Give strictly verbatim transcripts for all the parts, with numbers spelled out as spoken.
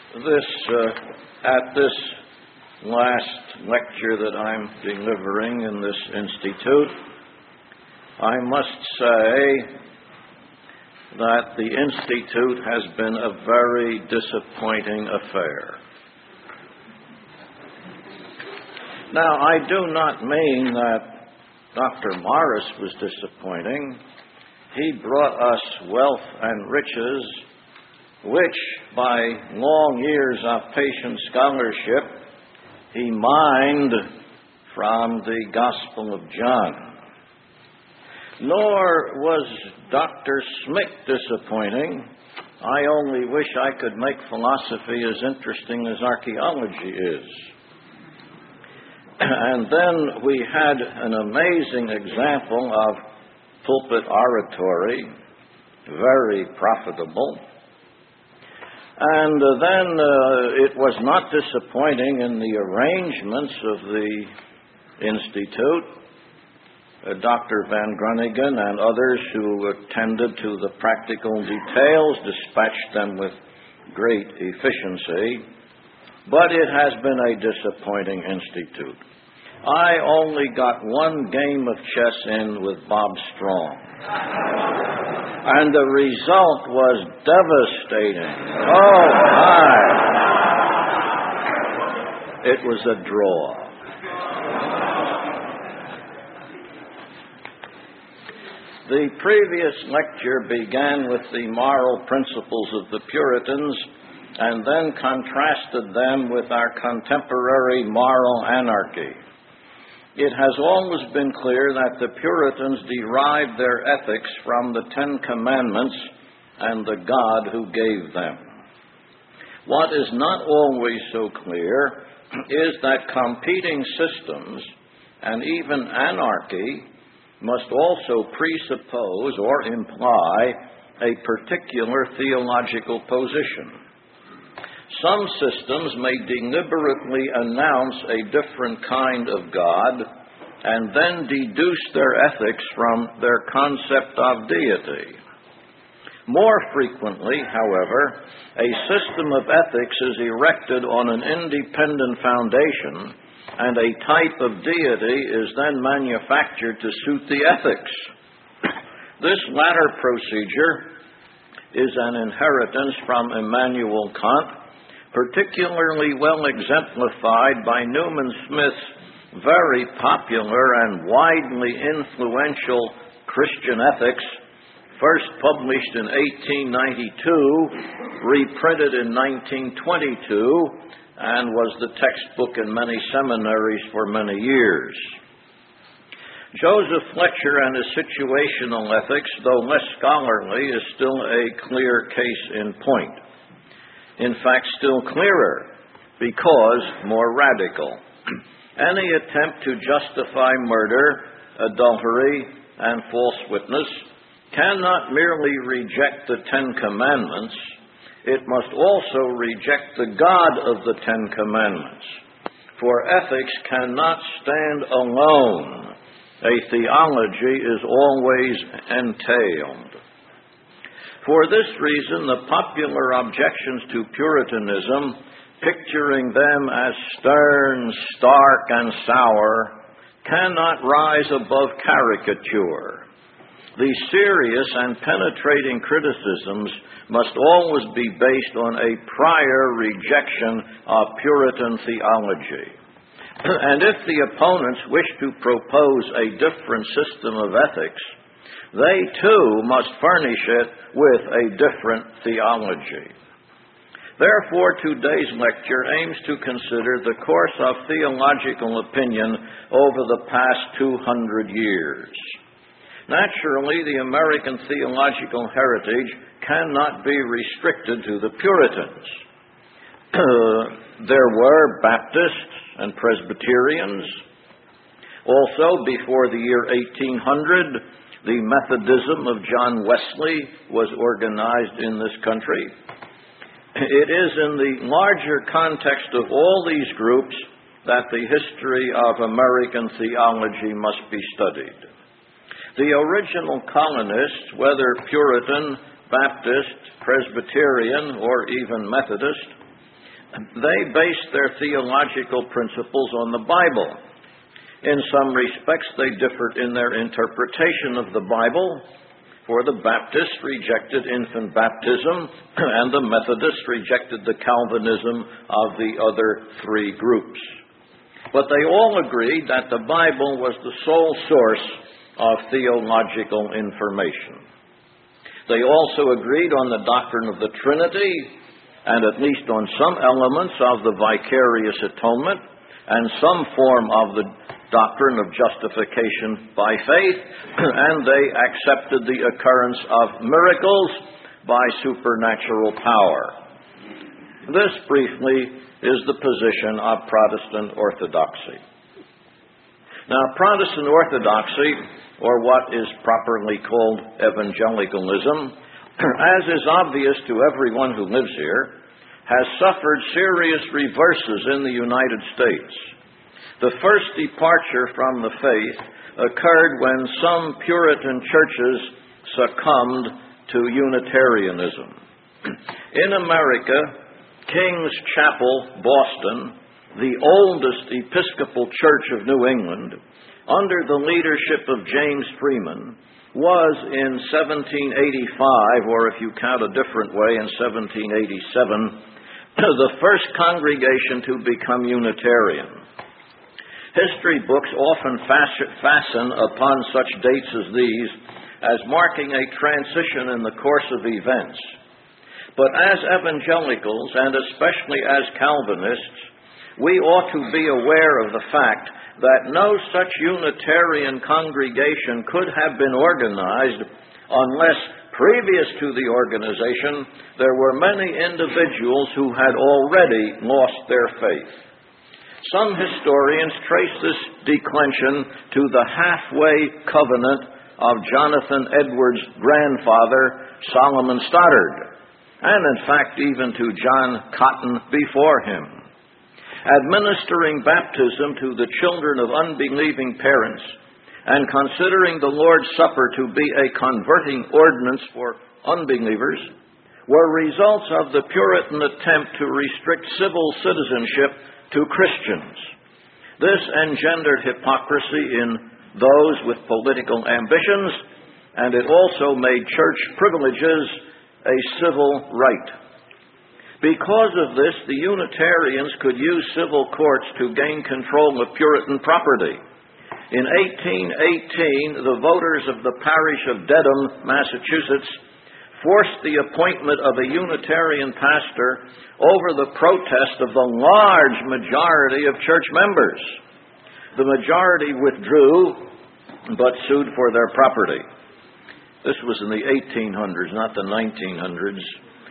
This, uh, at this last lecture that I'm delivering in this institute, I must say that the institute has been a very disappointing affair. Now, I do not mean that Doctor Morris was disappointing. He brought us wealth and riches, which, by long years of patient scholarship, he mined from the Gospel of John. Nor was Doctor Smith disappointing. I only wish I could make philosophy as interesting as archaeology is. And then we had an amazing example of pulpit oratory, very profitable. And uh, then uh, it was not disappointing in the arrangements of the Institute. Uh, Doctor Van Groningen and others who attended to the practical details dispatched them with great efficiency. But it has been a disappointing institute. I only got one game of chess in with Bob Strong. And the result was devastating. Oh, my. It was a draw. The previous lecture began with the moral principles of the Puritans and then contrasted them with our contemporary moral anarchy. It has always been clear that the Puritans derived their ethics from the Ten Commandments and the God who gave them. What is not always so clear is that competing systems and even anarchy must also presuppose or imply a particular theological position. Some systems may deliberately announce a different kind of God and then deduce their ethics from their concept of deity. More frequently, however, a system of ethics is erected on an independent foundation, and a type of deity is then manufactured to suit the ethics. This latter procedure is an inheritance from Immanuel Kant, particularly well exemplified by Newman Smith's very popular and widely influential Christian Ethics, first published in eighteen ninety-two, reprinted in nineteen twenty-two, and was the textbook in many seminaries for many years. Joseph Fletcher and his situational ethics, though less scholarly, is still a clear case in point. In fact, still clearer, because more radical. Any attempt to justify murder, adultery, and false witness cannot merely reject the Ten Commandments, it must also reject the God of the Ten Commandments. For ethics cannot stand alone. A theology is always entailed. For this reason, the popular objections to Puritanism, picturing them as stern, stark, and sour, cannot rise above caricature. The serious and penetrating criticisms must always be based on a prior rejection of Puritan theology. And if the opponents wish to propose a different system of ethics, they too must furnish it with a different theology. Therefore, today's lecture aims to consider the course of theological opinion over the past two hundred years. Naturally, the American theological heritage cannot be restricted to the Puritans. There were Baptists and Presbyterians. Also, before the year eighteen hundred, the Methodism of John Wesley was organized in this country. It is in the larger context of all these groups that the history of American theology must be studied. The original colonists, whether Puritan, Baptist, Presbyterian, or even Methodist, They based their theological principles on the Bible. In some respects, they differed in their interpretation of the Bible, for the Baptists rejected infant baptism, and the Methodists rejected the Calvinism of the other three groups. But they all agreed that the Bible was the sole source of theological information. They also agreed on the doctrine of the Trinity, and at least on some elements of the vicarious atonement, and some form of the doctrine of justification by faith, and they accepted the occurrence of miracles by supernatural power. This, briefly, is the position of Protestant orthodoxy. Now, Protestant orthodoxy, or what is properly called evangelicalism, as is obvious to everyone who lives here, has suffered serious reverses in the United States. The first departure from the faith occurred when some Puritan churches succumbed to Unitarianism. In America, King's Chapel, Boston, the oldest Episcopal church of New England, under the leadership of James Freeman, was in seventeen eighty-five, or if you count a different way, in seventeen eighty-seven, the first congregation to become Unitarian. History books often fasten upon such dates as these as marking a transition in the course of events. But as evangelicals, and especially as Calvinists, we ought to be aware of the fact that no such Unitarian congregation could have been organized unless, previous to the organization, there were many individuals who had already lost their faith. Some historians trace this declension to the halfway covenant of Jonathan Edwards' grandfather, Solomon Stoddard, and in fact even to John Cotton before him. Administering baptism to the children of unbelieving parents and considering the Lord's Supper to be a converting ordinance for unbelievers were results of the Puritan attempt to restrict civil citizenship to Christians. This engendered hypocrisy in those with political ambitions, and it also made church privileges a civil right. Because of this, the Unitarians could use civil courts to gain control of Puritan property. In eighteen eighteen, the voters of the parish of Dedham, Massachusetts, forced the appointment of a Unitarian pastor over the protest of the large majority of church members. The majority withdrew, but sued for their property. This was in the eighteen hundreds, not the nineteen hundreds.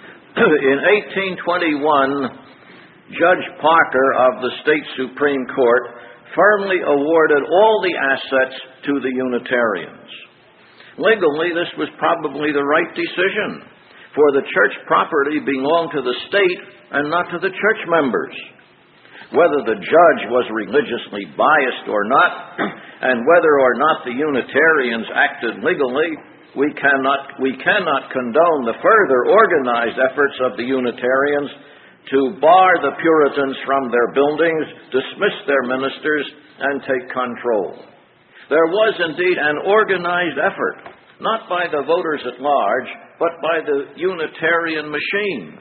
In eighteen twenty-one, Judge Parker of the State Supreme Court firmly awarded all the assets to the Unitarians. Legally, this was probably the right decision, for the church property belonged to the state and not to the church members. Whether the judge was religiously biased or not, and whether or not the Unitarians acted legally, we cannot, we cannot condone the further organized efforts of the Unitarians to bar the Puritans from their buildings, dismiss their ministers, and take control. There was indeed an organized effort, not by the voters at large, but by the Unitarian machine.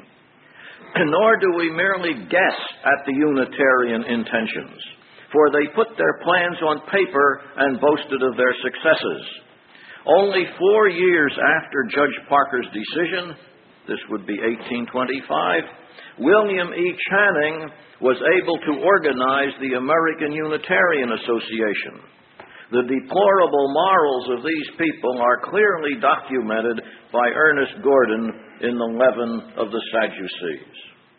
Nor do we merely guess at the Unitarian intentions, for they put their plans on paper and boasted of their successes. Only four years after Judge Parker's decision, this would be eighteen twenty-five, William E. Channing was able to organize the American Unitarian Association. The deplorable morals of these people are clearly documented by Ernest Gordon in The Leaven of the Sadducees.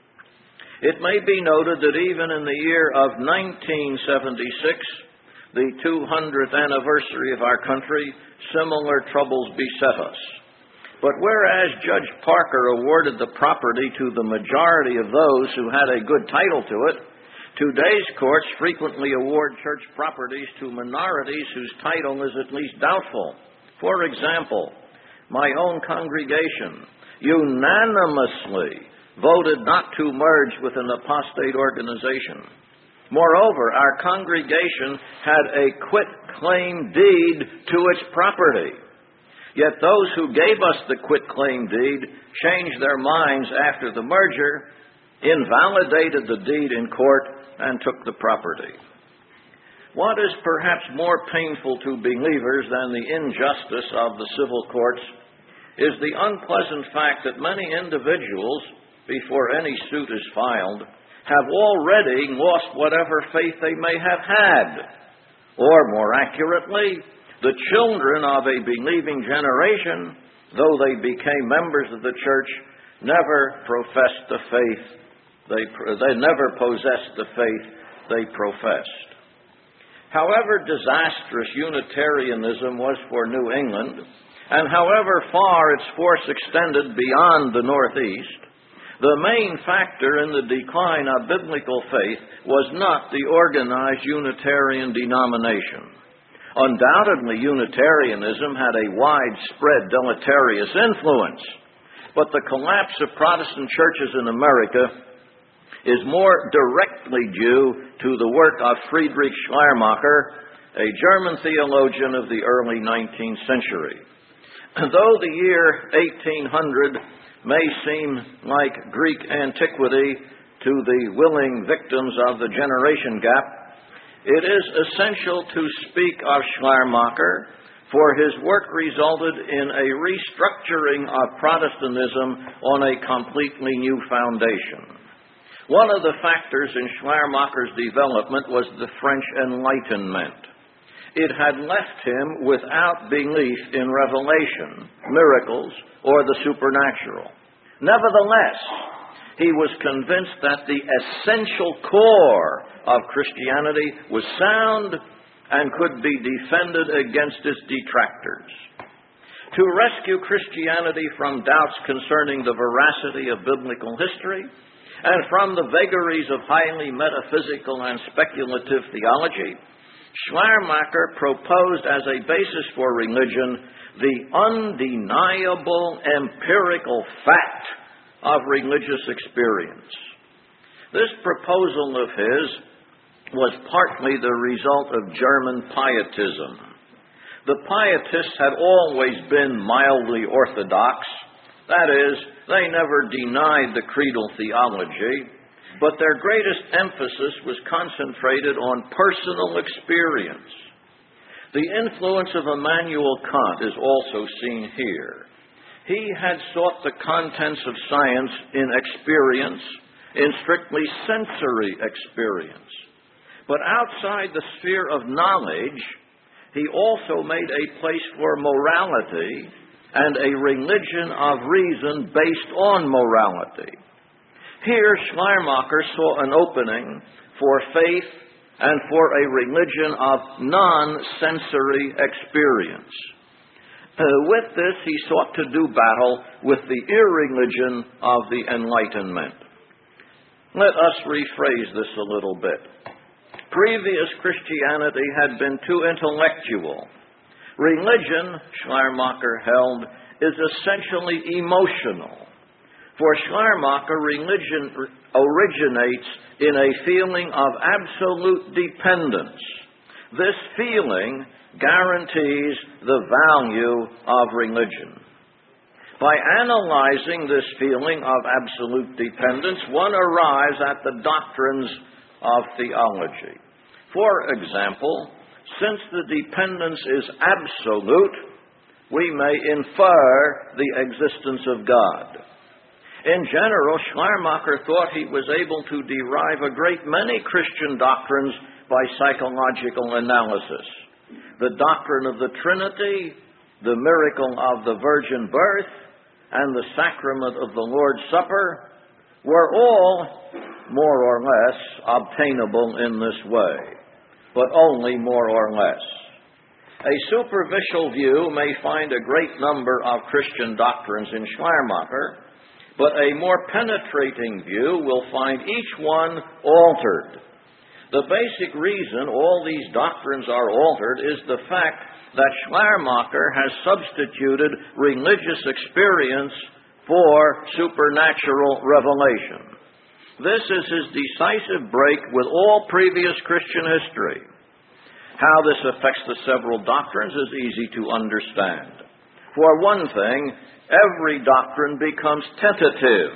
It may be noted that even in the year of nineteen seventy-six, the two hundredth anniversary of our country, similar troubles beset us. But whereas Judge Parker awarded the property to the majority of those who had a good title to it, today's courts frequently award church properties to minorities whose title is at least doubtful. For example, my own congregation unanimously voted not to merge with an apostate organization. Moreover, our congregation had a quit-claim deed to its property. Yet those who gave us the quit-claim deed changed their minds after the merger, invalidated the deed in court, and took the property. What is perhaps more painful to believers than the injustice of the civil courts is the unpleasant fact that many individuals, before any suit is filed, have already lost whatever faith they may have had. Or, more accurately, the children of a believing generation, though they became members of the church, never professed the faith they, they never possessed the faith they professed. However disastrous Unitarianism was for New England, and however far its force extended beyond the Northeast, the main factor in the decline of biblical faith was not the organized Unitarian denomination. Undoubtedly, Unitarianism had a widespread deleterious influence, but the collapse of Protestant churches in America is more directly due to the work of Friedrich Schleiermacher, a German theologian of the early nineteenth century. Though the year eighteen hundred may seem like Greek antiquity to the willing victims of the generation gap, it is essential to speak of Schleiermacher, for his work resulted in a restructuring of Protestantism on a completely new foundation. One of the factors in Schleiermacher's development was the French Enlightenment. It had left him without belief in revelation, miracles, or the supernatural. Nevertheless, he was convinced that the essential core of Christianity was sound and could be defended against its detractors. To rescue Christianity from doubts concerning the veracity of biblical history, and from the vagaries of highly metaphysical and speculative theology, Schleiermacher proposed as a basis for religion the undeniable empirical fact of religious experience. This proposal of his was partly the result of German pietism. The pietists had always been mildly orthodox. That is, they never denied the creedal theology, but their greatest emphasis was concentrated on personal experience. The influence of Immanuel Kant is also seen here. He had sought the contents of science in experience, in strictly sensory experience. But outside the sphere of knowledge, he also made a place for morality and a religion of reason based on morality. Here, Schleiermacher saw an opening for faith and for a religion of non-sensory experience. Uh, with this, he sought to do battle with the irreligion of the Enlightenment. Let us rephrase this a little bit. Previous Christianity had been too intellectual. Religion, Schleiermacher held, is essentially emotional. For Schleiermacher, religion originates in a feeling of absolute dependence. This feeling guarantees the value of religion. By analyzing this feeling of absolute dependence, one arrives at the doctrines of theology. For example, since the dependence is absolute, we may infer the existence of God. In general, Schleiermacher thought he was able to derive a great many Christian doctrines by psychological analysis. The doctrine of the Trinity, the miracle of the virgin birth, and the sacrament of the Lord's Supper were all, more or less, obtainable in this way, but only more or less. A superficial view may find a great number of Christian doctrines in Schleiermacher, but a more penetrating view will find each one altered. The basic reason all these doctrines are altered is the fact that Schleiermacher has substituted religious experience for supernatural revelation. This is his decisive break with all previous Christian history. How this affects the several doctrines is easy to understand. For one thing, every doctrine becomes tentative.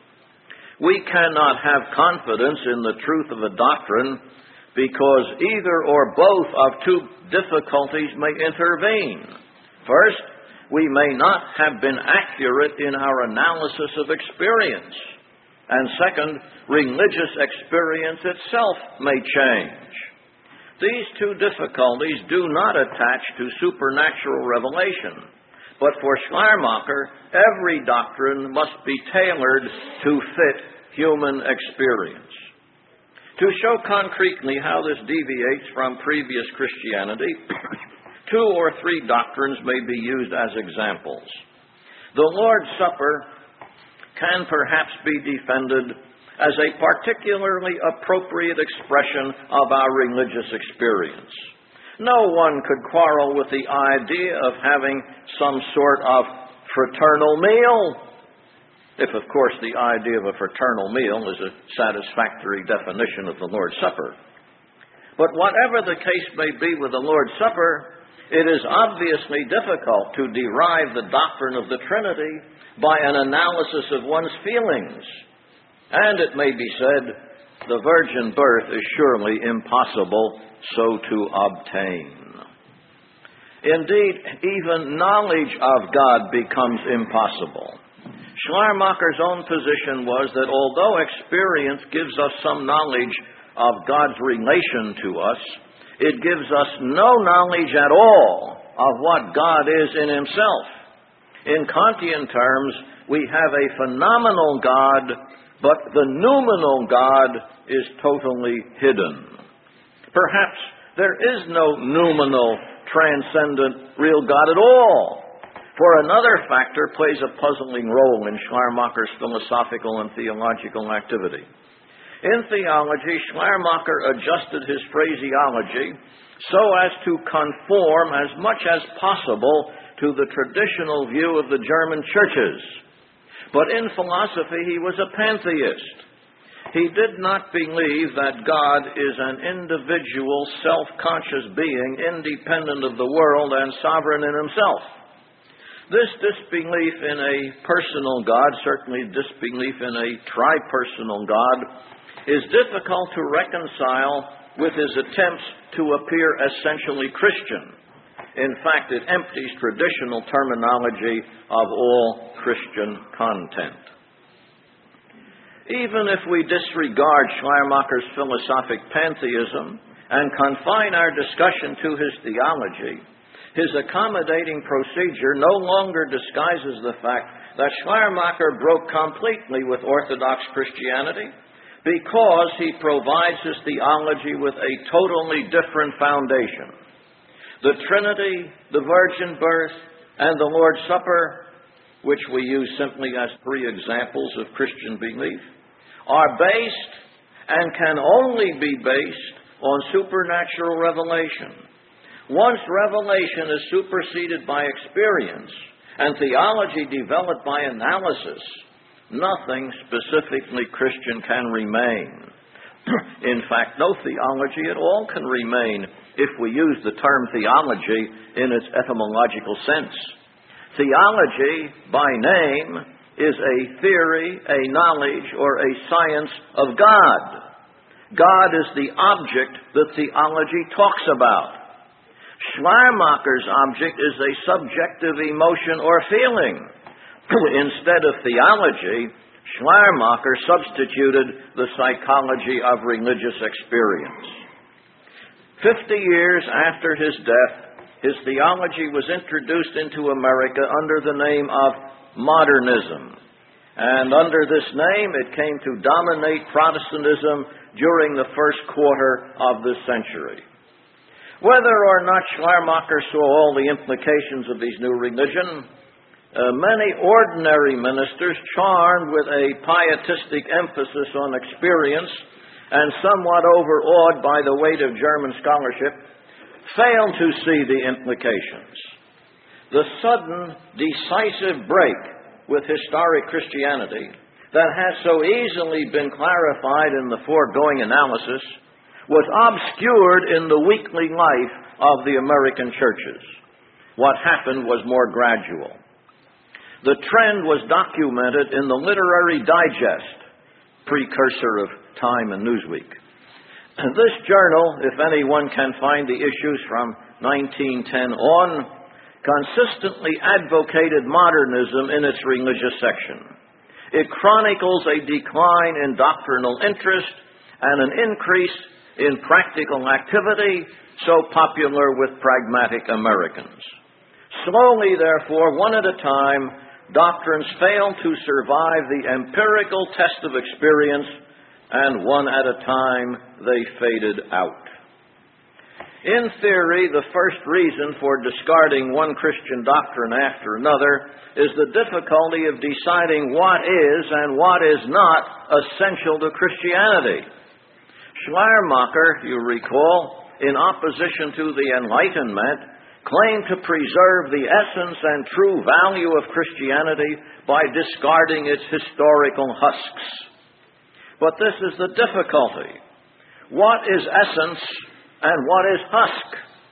We cannot have confidence in the truth of a doctrine because either or both of two difficulties may intervene. First, we may not have been accurate in our analysis of experience. And second, religious experience itself may change. These two difficulties do not attach to supernatural revelation. But for Schleiermacher, every doctrine must be tailored to fit human experience. To show concretely how this deviates from previous Christianity, two or three doctrines may be used as examples. The Lord's Supper can perhaps be defended as a particularly appropriate expression of our religious experience. No one could quarrel with the idea of having some sort of fraternal meal, if, of course, the idea of a fraternal meal is a satisfactory definition of the Lord's Supper. But whatever the case may be with the Lord's Supper, it is obviously difficult to derive the doctrine of the Trinity by an analysis of one's feelings. And it may be said, the virgin birth is surely impossible so to obtain. Indeed, even knowledge of God becomes impossible. Schleiermacher's own position was that although experience gives us some knowledge of God's relation to us, it gives us no knowledge at all of what God is in himself. In Kantian terms, we have a phenomenal God, but the noumenal God is totally hidden. Perhaps there is no noumenal, transcendent, real God at all. For another factor plays a puzzling role in Schleiermacher's philosophical and theological activity. In theology, Schleiermacher adjusted his phraseology so as to conform as much as possible to the traditional view of the German churches. But in philosophy, he was a pantheist. He did not believe that God is an individual, self-conscious being, independent of the world and sovereign in himself. This disbelief in a personal God, certainly disbelief in a tri-personal God, is difficult to reconcile with his attempts to appear essentially Christian. In fact, it empties traditional terminology of all Christian content. Even if we disregard Schleiermacher's philosophic pantheism and confine our discussion to his theology, his accommodating procedure no longer disguises the fact that Schleiermacher broke completely with Orthodox Christianity because he provides his theology with a totally different foundation. The Trinity, the virgin birth, and the Lord's Supper, which we use simply as three examples of Christian belief, are based and can only be based on supernatural revelation. Once revelation is superseded by experience and theology developed by analysis, nothing specifically Christian can remain. In fact, no theology at all can remain if we use the term theology in its etymological sense. Theology, by name, is a theory, a knowledge, or a science of God. God is the object that theology talks about. Schleiermacher's object is a subjective emotion or feeling. Instead of theology, Schleiermacher substituted the psychology of religious experience. Fifty years after his death, his theology was introduced into America under the name of modernism. And under this name, it came to dominate Protestantism during the first quarter of this century. Whether or not Schleiermacher saw all the implications of his new religion, uh, many ordinary ministers, charmed with a pietistic emphasis on experience and somewhat overawed by the weight of German scholarship, failed to see the implications. The sudden, decisive break with historic Christianity that has so easily been clarified in the foregoing analysis was obscured in the weekly life of the American churches. What happened was more gradual. The trend was documented in the Literary Digest, precursor of Time and Newsweek. And this journal, if anyone can find the issues from nineteen ten on, consistently advocated modernism in its religious section. It chronicles a decline in doctrinal interest and an increase in practical activity so popular with pragmatic Americans. Slowly, therefore, one at a time, doctrines failed to survive the empirical test of experience, and one at a time they faded out. In theory, the first reason for discarding one Christian doctrine after another is the difficulty of deciding what is and what is not essential to Christianity. Schleiermacher, you recall, in opposition to the Enlightenment, claimed to preserve the essence and true value of Christianity by discarding its historical husks. But this is the difficulty. What is essence and what is husk?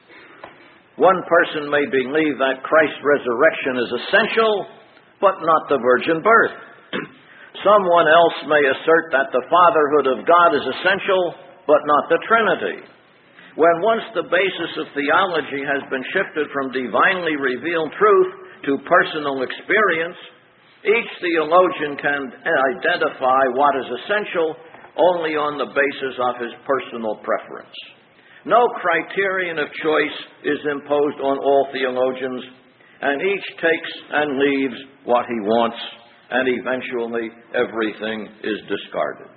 One person may believe that Christ's resurrection is essential, but not the virgin birth. Someone else may assert that the fatherhood of God is essential, but not the Trinity. When once the basis of theology has been shifted from divinely revealed truth to personal experience, each theologian can identify what is essential only on the basis of his personal preference. No criterion of choice is imposed on all theologians, and each takes and leaves what he wants, and eventually everything is discarded.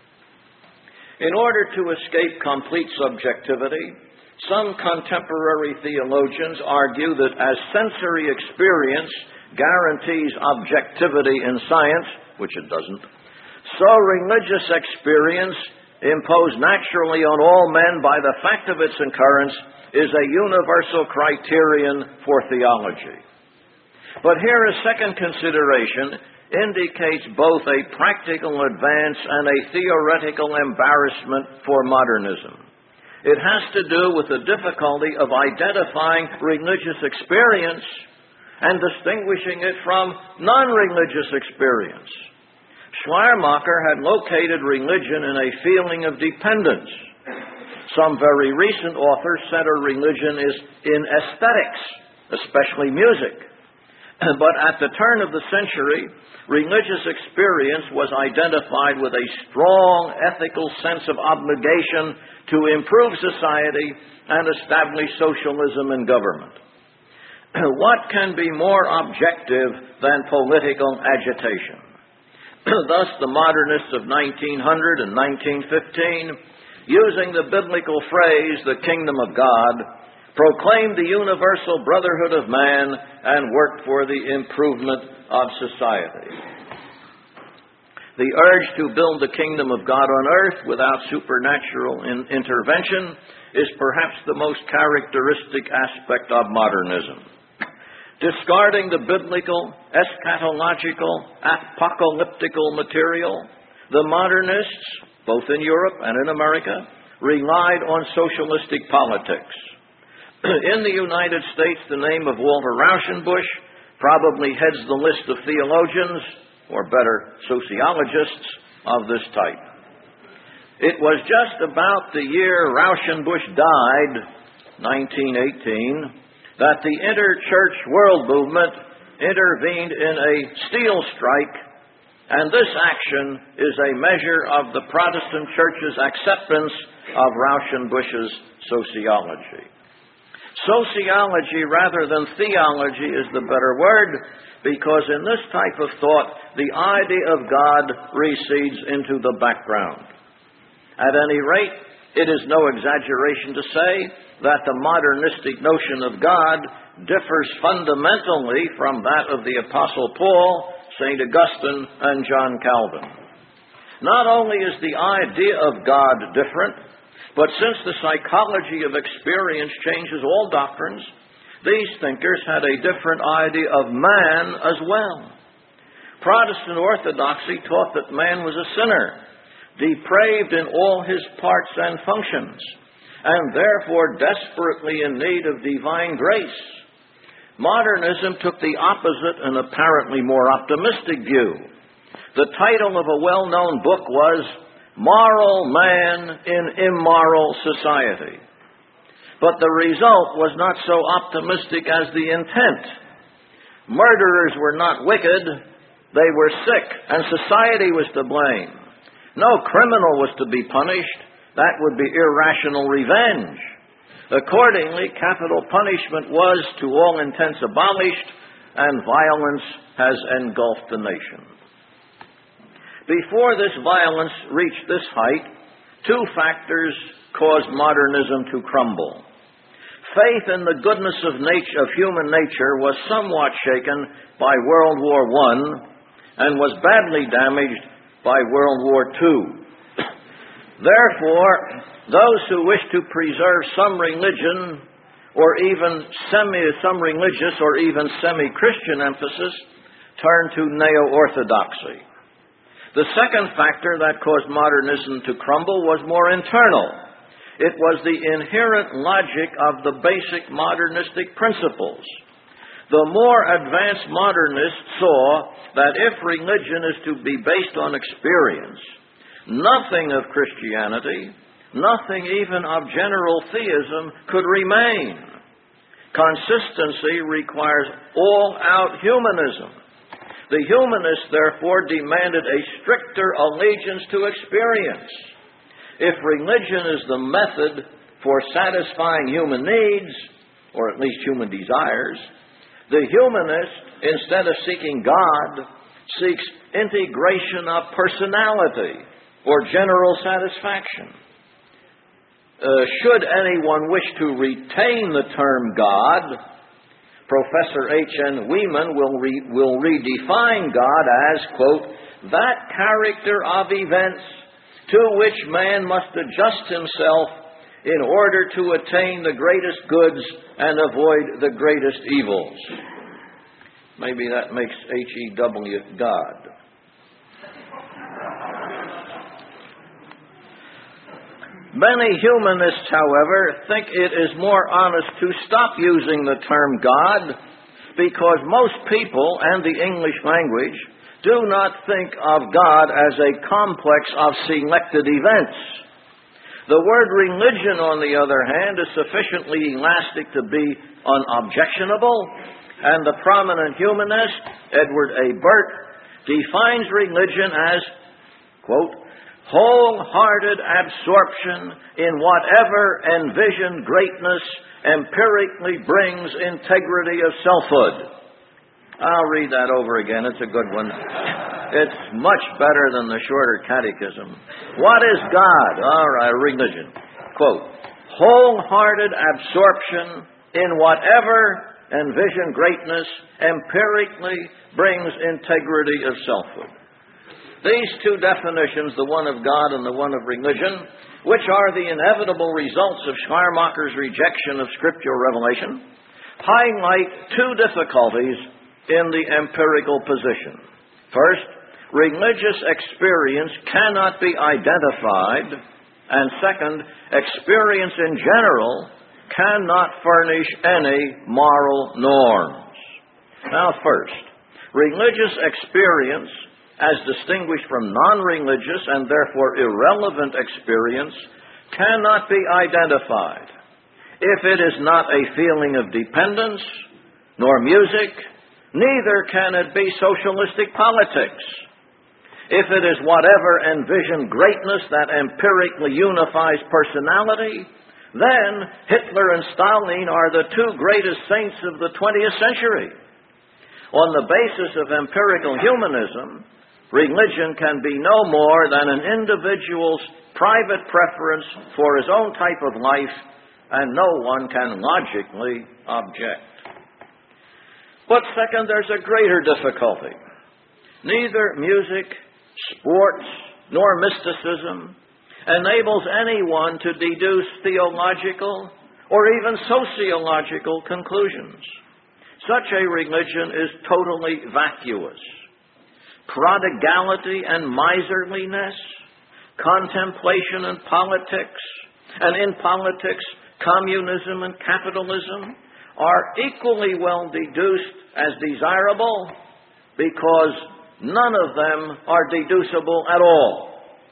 In order to escape complete subjectivity, some contemporary theologians argue that as sensory experience guarantees objectivity in science, which it doesn't, so religious experience, imposed naturally on all men by the fact of its occurrence, is a universal criterion for theology. But here a second consideration indicates both a practical advance and a theoretical embarrassment for modernism. It has to do with the difficulty of identifying religious experience and distinguishing it from non-religious experience. Schleiermacher had located religion in a feeling of dependence. Some very recent authors said a religion is in aesthetics, especially music. But at the turn of the century, religious experience was identified with a strong ethical sense of obligation to improve society and establish socialism in government. What can be more objective than political agitation? Thus, the modernists of nineteen hundred and nineteen fifteen, using the biblical phrase, the kingdom of God, proclaimed the universal brotherhood of man and worked for the improvement of society. The urge to build the kingdom of God on earth without supernatural in- intervention is perhaps the most characteristic aspect of modernism. Discarding the biblical, eschatological, apocalyptical material, the modernists, both in Europe and in America, relied on socialistic politics. In the United States, the name of Walter Rauschenbusch probably heads the list of theologians, or better, sociologists, of this type. It was just about the year Rauschenbusch died, nineteen eighteen, that the inter-church world movement intervened in a steel strike, and this action is a measure of the Protestant church's acceptance of Rauschenbusch's sociology. Sociology rather than theology is the better word, because in this type of thought, the idea of God recedes into the background. At any rate, it is no exaggeration to say that the modernistic notion of God differs fundamentally from that of the Apostle Paul, Saint Augustine, and John Calvin. Not only is the idea of God different, but since the psychology of experience changes all doctrines, these thinkers had a different idea of man as well. Protestant orthodoxy taught that man was a sinner, depraved in all his parts and functions, and therefore desperately in need of divine grace. Modernism took the opposite and apparently more optimistic view. The title of a well-known book was Moral Man in Immoral Society. But the result was not so optimistic as the intent. Murderers were not wicked, they were sick, and society was to blame. No criminal was to be punished. That would be irrational revenge. Accordingly, capital punishment was, to all intents, abolished, and violence has engulfed the nation. Before this violence reached this height, two factors caused modernism to crumble. Faith in the goodness of nature, of human nature was somewhat shaken by World War One and was badly damaged by World War Two. Therefore, those who wish to preserve some religion or even semi, some religious or even semi-Christian emphasis turn to neo-orthodoxy. The second factor that caused modernism to crumble was more internal. It was the inherent logic of the basic modernistic principles. The more advanced modernists saw that if religion is to be based on experience, nothing of Christianity, nothing even of general theism could remain. Consistency requires all-out humanism. The humanists, therefore, demanded a stricter allegiance to experience. If religion is the method for satisfying human needs, or at least human desires, the humanist, instead of seeking God, seeks integration of personality or general satisfaction. Uh, should anyone wish to retain the term God, Professor H N Wieman will, re, will redefine God as, quote, that character of events to which man must adjust himself in order to attain the greatest goods and avoid the greatest evils. Maybe that makes H E W God. Many humanists, however, think it is more honest to stop using the term God because most people and the English language do not think of God as a complex of selected events. The word religion, on the other hand, is sufficiently elastic to be unobjectionable, and the prominent humanist, Edward A. Burt, defines religion as, quote, wholehearted absorption in whatever envisioned greatness empirically brings integrity of selfhood. I'll read that over again. It's a good one. It's much better than the shorter catechism. What is God? All right, religion. Quote, wholehearted absorption in whatever envisioned greatness empirically brings integrity of selfhood. These two definitions, the one of God and the one of religion, which are the inevitable results of Schleiermacher's rejection of scriptural revelation, highlight two difficulties in the empirical position. First, religious experience cannot be identified, and second, experience in general cannot furnish any moral norms. Now, first, religious experience, as distinguished from non-religious and therefore irrelevant experience, cannot be identified. If it is not a feeling of dependence, nor music, neither can it be socialistic politics. If it is whatever envisioned greatness that empirically unifies personality, then Hitler and Stalin are the two greatest saints of the twentieth century. On the basis of empirical humanism, religion can be no more than an individual's private preference for his own type of life, and no one can logically object. But second, there's a greater difficulty. Neither music, sports, nor mysticism enables anyone to deduce theological or even sociological conclusions. Such a religion is totally vacuous. prodigality and miserliness, contemplation and politics, and in politics, communism and capitalism, are equally well deduced as desirable because none of them are deducible at all.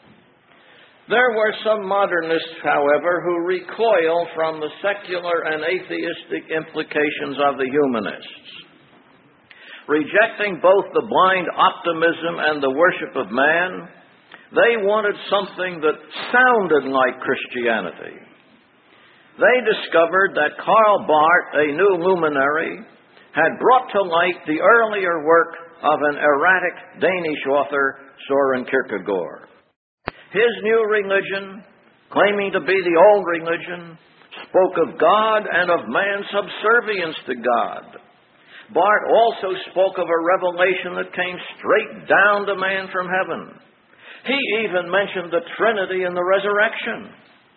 There were some modernists, however, who recoil from the secular and atheistic implications of the humanists. Rejecting both the blind optimism and the worship of man, they wanted something that sounded like Christianity. They discovered that Karl Barth, a new luminary, had brought to light the earlier work of an erratic Danish author, Søren Kierkegaard. His new religion, claiming to be the old religion, spoke of God and of man's subservience to God. Barth also spoke of a revelation that came straight down to man from heaven. He even mentioned the Trinity and the resurrection.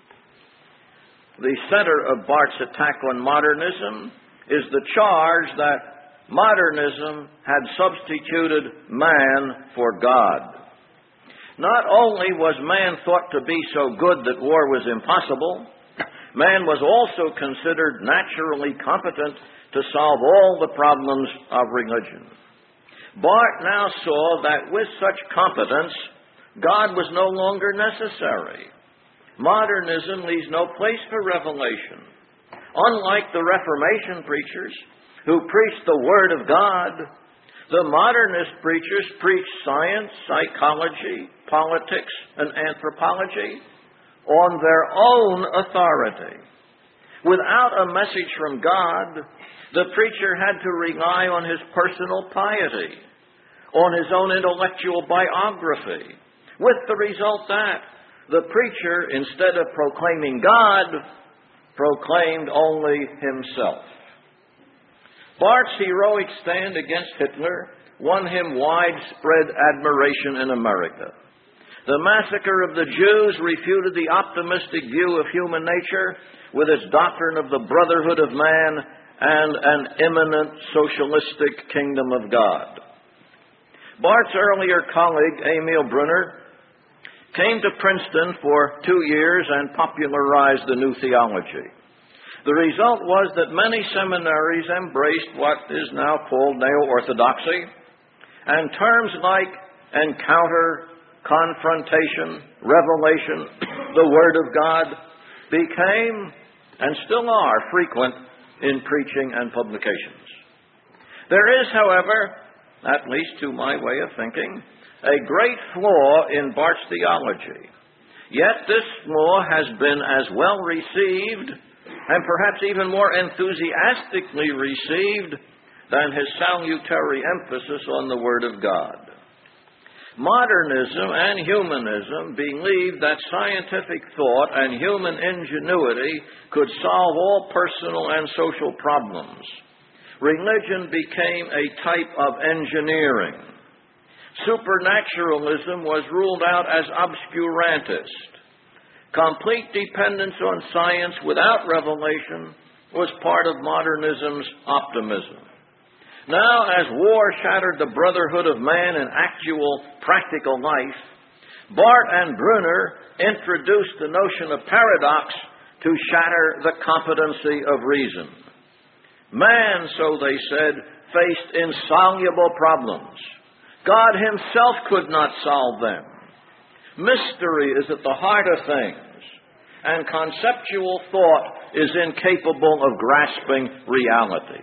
The center of Barth's attack on modernism is the charge that modernism had substituted man for God. Not only was man thought to be so good that war was impossible, man was also considered naturally competent to solve all the problems of religion. Barth now saw that with such competence, God was no longer necessary. Modernism leaves no place for revelation. Unlike the Reformation preachers who preached the Word of God, the modernist preachers preach science, psychology, politics, and anthropology on their own authority. Without a message from God, the preacher had to rely on his personal piety, on his own intellectual biography, with the result that the preacher, instead of proclaiming God, proclaimed only himself. Barth's heroic stand against Hitler won him widespread admiration in America. The massacre of the Jews refuted the optimistic view of human nature with its doctrine of the brotherhood of man and an imminent socialistic kingdom of God. Barth's earlier colleague, Emil Brunner, came to Princeton for two years and popularized the new theology. The result was that many seminaries embraced what is now called neo-orthodoxy, and terms like encounter, confrontation, revelation, the Word of God became, and still are, frequent in preaching and publications. There is, however, at least to my way of thinking, a great flaw in Barth's theology. Yet this flaw has been as well received, and perhaps even more enthusiastically received, than his salutary emphasis on the Word of God. Modernism and humanism believed that scientific thought and human ingenuity could solve all personal and social problems. Religion became a type of engineering. Supernaturalism was ruled out as obscurantist. Complete dependence on science without revelation was part of modernism's optimism. Now, as war shattered the brotherhood of man in actual, practical life, Barth and Brunner introduced the notion of paradox to shatter the competency of reason. Man, so they said, faced insoluble problems. God himself could not solve them. Mystery is at the heart of things, and conceptual thought is incapable of grasping reality.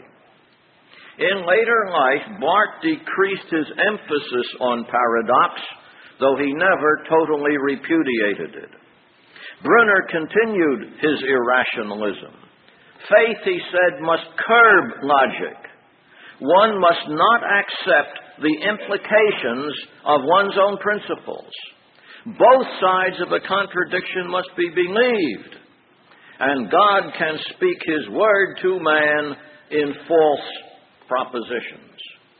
In later life, Barth decreased his emphasis on paradox, though he never totally repudiated it. Brunner continued his irrationalism. Faith, he said, must curb logic. One must not accept the implications of one's own principles. Both sides of a contradiction must be believed, and God can speak his word to man in false propositions.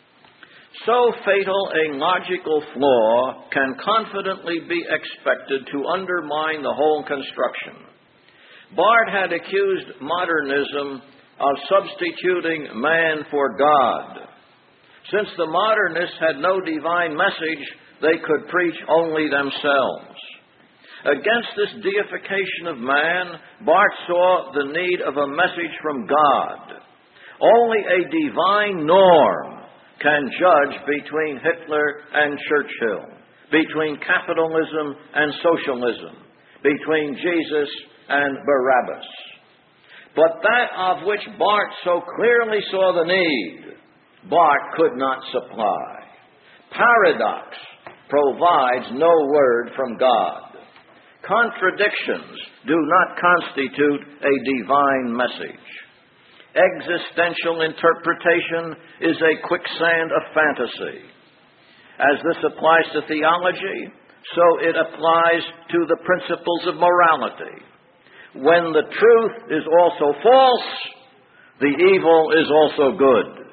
So fatal a logical flaw can confidently be expected to undermine the whole construction. Barth had accused modernism of substituting man for God. Since the modernists had no divine message, they could preach only themselves. Against this deification of man, Barth saw the need of a message from God. Only a divine norm can judge between Hitler and Churchill, between capitalism and socialism, between Jesus and Barabbas. But that of which Barth so clearly saw the need, Barth could not supply. Paradox provides no word from God. Contradictions do not constitute a divine message. Existential interpretation is a quicksand of fantasy. As this applies to theology, so it applies to the principles of morality. When the truth is also false, the evil is also good.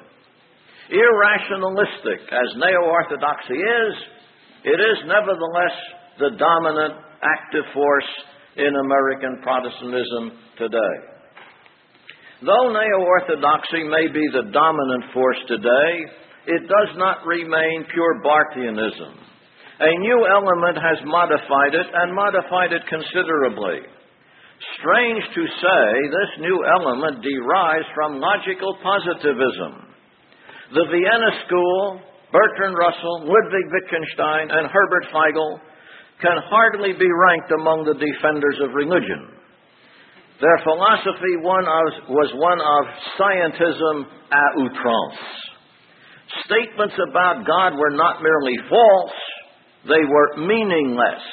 Irrationalistic as neo-orthodoxy is, it is nevertheless the dominant active force in American Protestantism today. Though neo-orthodoxy may be the dominant force today, it does not remain pure Barthianism. A new element has modified it, and modified it considerably. Strange to say, this new element derives from logical positivism. The Vienna School, Bertrand Russell, Ludwig Wittgenstein, and Herbert Feigl can hardly be ranked among the defenders of religion. Their philosophy one of, was one of scientism à outrance. Statements about God were not merely false, they were meaningless.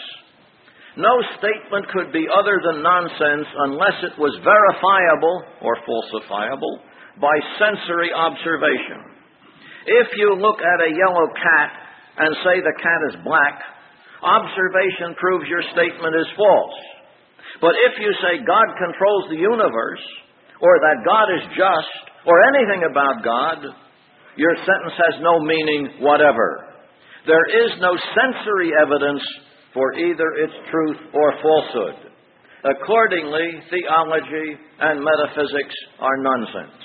No statement could be other than nonsense unless it was verifiable or falsifiable by sensory observation. If you look at a yellow cat and say the cat is black, observation proves your statement is false. But if you say God controls the universe, or that God is just, or anything about God, your sentence has no meaning whatever. There is no sensory evidence for either its truth or falsehood. Accordingly, theology and metaphysics are nonsense.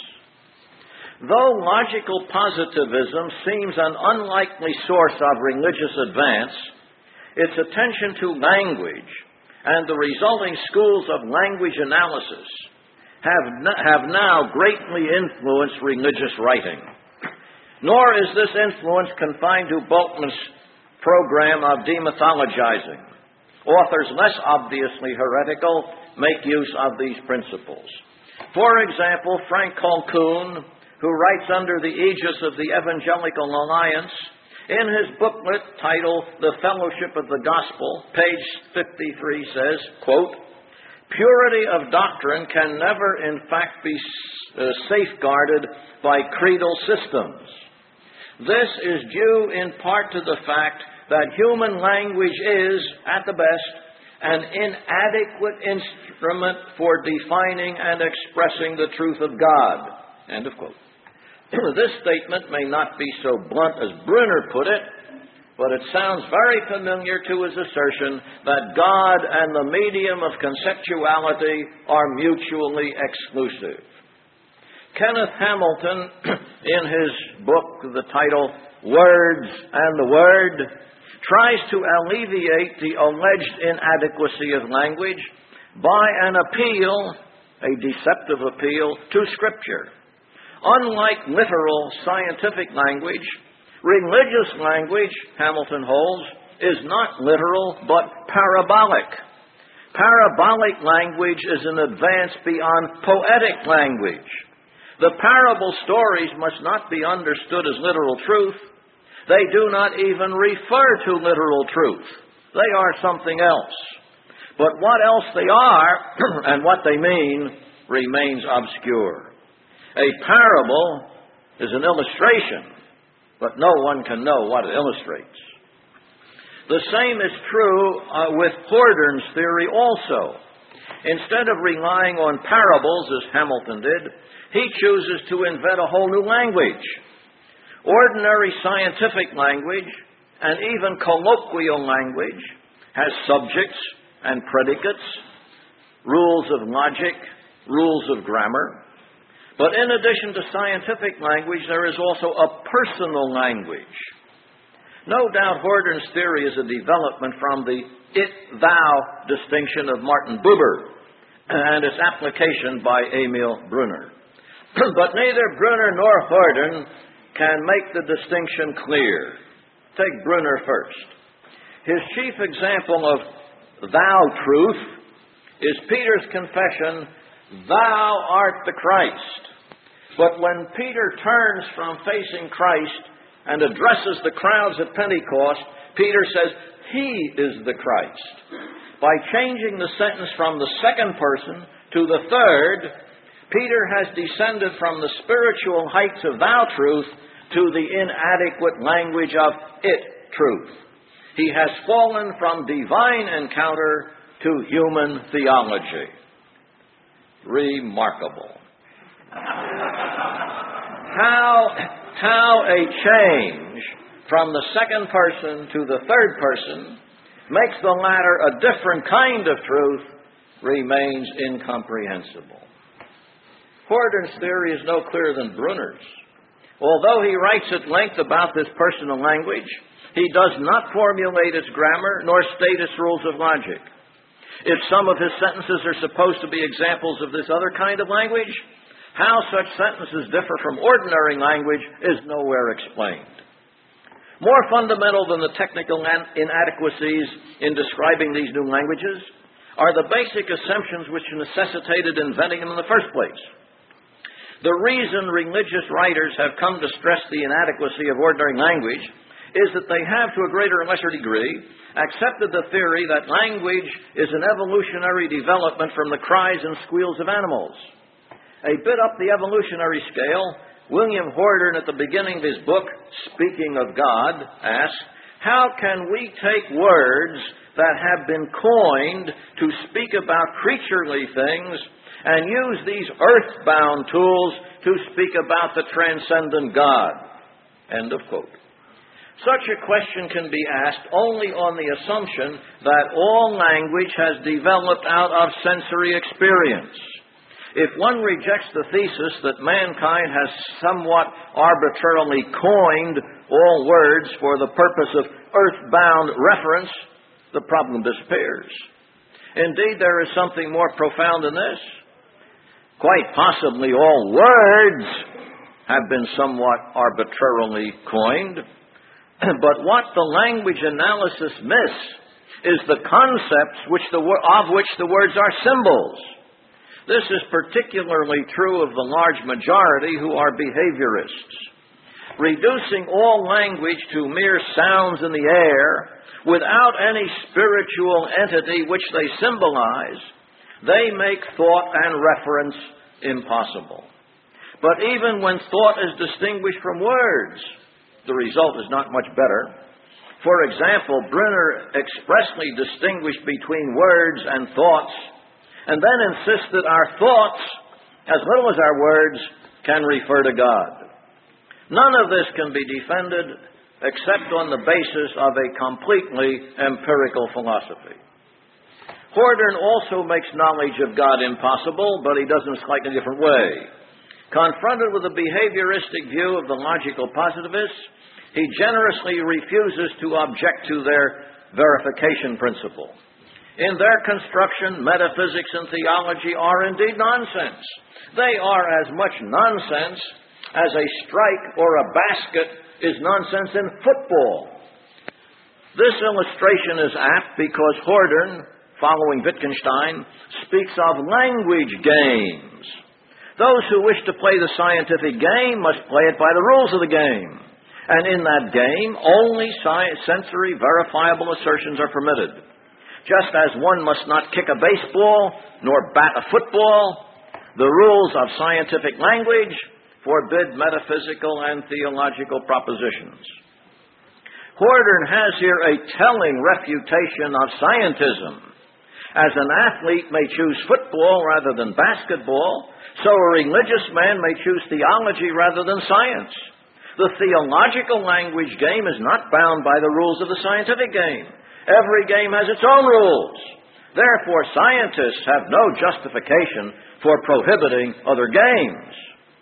Though logical positivism seems an unlikely source of religious advance, its attention to language and the resulting schools of language analysis have, n- have now greatly influenced religious writing. Nor is this influence confined to Bultmann's program of demythologizing. Authors less obviously heretical make use of these principles. For example, Frank Colquhoun, who writes under the aegis of the Evangelical Alliance, in his booklet titled The Fellowship of the Gospel, page fifty-three says, quote, "Purity of doctrine can never in fact be uh, safeguarded by creedal systems. This is due in part to the fact that human language is, at the best, an inadequate instrument for defining and expressing the truth of God." End of quote. This statement may not be so blunt as Brunner put it, but it sounds very familiar to his assertion that God and the medium of conceptuality are mutually exclusive. Kenneth Hamilton, in his book, the title Words and the Word, tries to alleviate the alleged inadequacy of language by an appeal, a deceptive appeal, to Scripture. Unlike literal scientific language, religious language, Hamilton holds, is not literal but parabolic. Parabolic language is an advance beyond poetic language. The parable stories must not be understood as literal truth. They do not even refer to literal truth. They are something else. But what else they are and what they mean remains obscure. A parable is an illustration, but no one can know what it illustrates. The same is true uh, with Hordern's theory also. Instead of relying on parables, as Hamilton did, he chooses to invent a whole new language. Ordinary scientific language, and even colloquial language, has subjects and predicates, rules of logic, rules of grammar. But in addition to scientific language, there is also a personal language. No doubt Hordern's theory is a development from the it-thou distinction of Martin Buber and its application by Emil Brunner. But neither Brunner nor Horden can make the distinction clear. Take Brunner first. His chief example of thou truth is Peter's confession, "Thou art the Christ." But when Peter turns from facing Christ and addresses the crowds at Pentecost, Peter says, "He is the Christ." By changing the sentence from the second person to the third, Peter has descended from the spiritual heights of thou truth to the inadequate language of it truth. He has fallen from divine encounter to human theology. Remarkable. How, how a change from the second person to the third person makes the latter a different kind of truth remains incomprehensible. Hordern's theory is no clearer than Brunner's. Although he writes at length about this personal language, he does not formulate its grammar nor state its rules of logic. If some of his sentences are supposed to be examples of this other kind of language, how such sentences differ from ordinary language is nowhere explained. More fundamental than the technical inadequacies in describing these new languages are the basic assumptions which necessitated inventing them in the first place. The reason religious writers have come to stress the inadequacy of ordinary language is that they have, to a greater or lesser degree, accepted the theory that language is an evolutionary development from the cries and squeals of animals. A bit up the evolutionary scale, William Hordern, at the beginning of his book, Speaking of God, asks, how can we take words that have been coined to speak about creaturely things and use these earthbound tools to speak about the transcendent God? End of quote. Such a question can be asked only on the assumption that all language has developed out of sensory experience. If one rejects the thesis that mankind has somewhat arbitrarily coined all words for the purpose of earthbound reference, the problem disappears. Indeed, there is something more profound than this. Quite possibly all words have been somewhat arbitrarily coined. But what the language analysis miss is the concepts which the, of which the words are symbols. This is particularly true of the large majority who are behaviorists. Reducing all language to mere sounds in the air, without any spiritual entity which they symbolize, they make thought and reference impossible. But even when thought is distinguished from words, the result is not much better. For example, Brunner expressly distinguished between words and thoughts, and then insists that our thoughts, as little as our words, can refer to God. None of this can be defended except on the basis of a completely empirical philosophy. Hordern also makes knowledge of God impossible, but he does it in a slightly different way. Confronted with a behavioristic view of the logical positivists, he generously refuses to object to their verification principle. In their construction, metaphysics and theology are indeed nonsense. They are as much nonsense as a strike or a basket is nonsense in football. This illustration is apt because Hordern, following Wittgenstein, speaks of language games. Those who wish to play the scientific game must play it by the rules of the game. And in that game, only sensory verifiable assertions are permitted. Just as one must not kick a baseball nor bat a football, the rules of scientific language forbid metaphysical and theological propositions. Hordern has here a telling refutation of scientism. As an athlete may choose football rather than basketball, so a religious man may choose theology rather than science. The theological language game is not bound by the rules of the scientific game. Every game has its own rules. Therefore, scientists have no justification for prohibiting other games.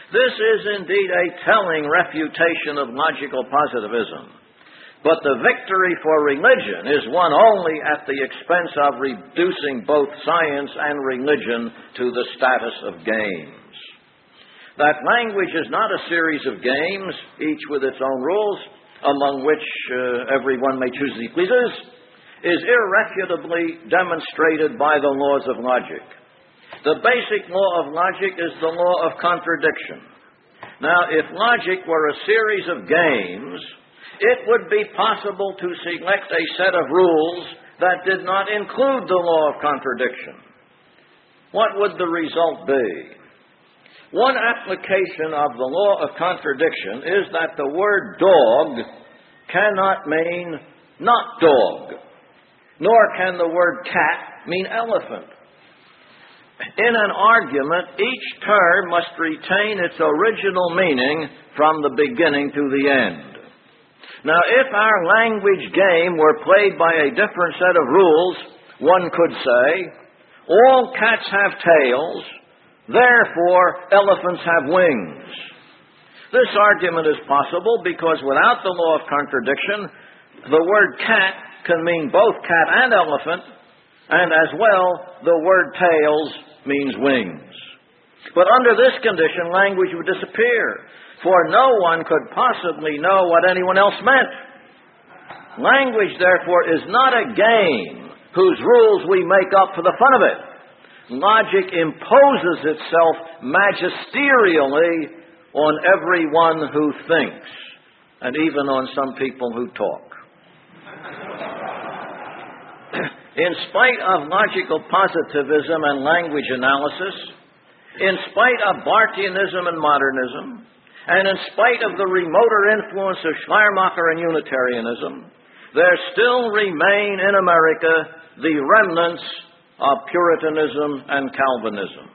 This is indeed a telling refutation of logical positivism. But the victory for religion is won only at the expense of reducing both science and religion to the status of games. That language is not a series of games, each with its own rules, among which uh, everyone may choose as he pleases, is irrefutably demonstrated by the laws of logic. The basic law of logic is the law of contradiction. Now, if logic were a series of games, it would be possible to select a set of rules that did not include the law of contradiction. What would the result be? One application of the law of contradiction is that the word dog cannot mean not dog, nor can the word cat mean elephant. In an argument, each term must retain its original meaning from the beginning to the end. Now, if our language game were played by a different set of rules, one could say, all cats have tails, therefore elephants have wings. This argument is possible because without the law of contradiction, the word cat can mean both cat and elephant, and as well, the word tails means wings. But under this condition, language would disappear, for no one could possibly know what anyone else meant. Language, therefore, is not a game whose rules we make up for the fun of it. Logic imposes itself magisterially on everyone who thinks, and even on some people who talk. In spite of logical positivism and language analysis, in spite of Barthianism and modernism, and in spite of the remoter influence of Schleiermacher and Unitarianism, there still remain in America the remnants of Puritanism and Calvinism.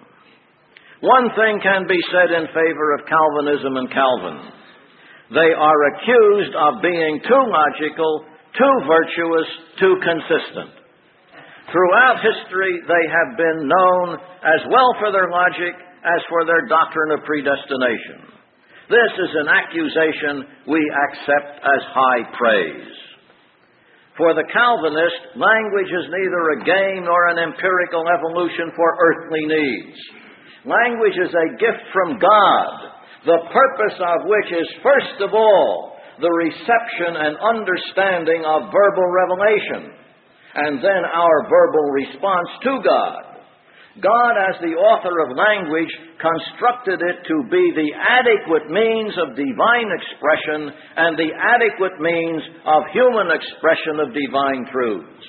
One thing can be said in favor of Calvinism and Calvin. They are accused of being too logical, too virtuous, too consistent. Throughout history, they have been known as well for their logic as for their doctrine of predestination. This is an accusation we accept as high praise. For the Calvinist, language is neither a game nor an empirical evolution for earthly needs. Language is a gift from God, the purpose of which is, first of all, the reception and understanding of verbal revelation, and then our verbal response to God. God, as the author of language, constructed it to be the adequate means of divine expression and the adequate means of human expression of divine truths.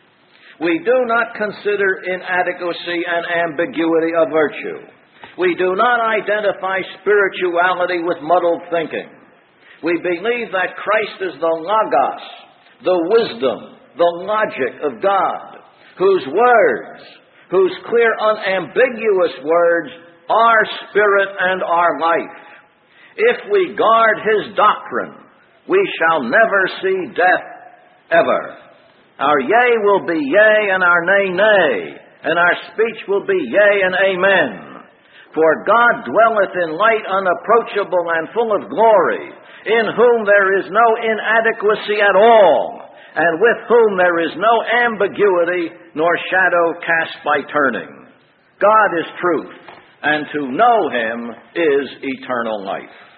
We do not consider inadequacy and ambiguity a virtue. We do not identify spirituality with muddled thinking. We believe that Christ is the Logos, the wisdom, the logic of God, whose words, whose clear, unambiguous words are spirit and are life. If we guard his doctrine, we shall never see death ever. Our yea will be yea, and our nay, nay, and our speech will be yea and amen. For God dwelleth in light unapproachable and full of glory, in whom there is no inadequacy at all, and with whom there is no ambiguity nor shadow cast by turning. God is truth, and to know him is eternal life.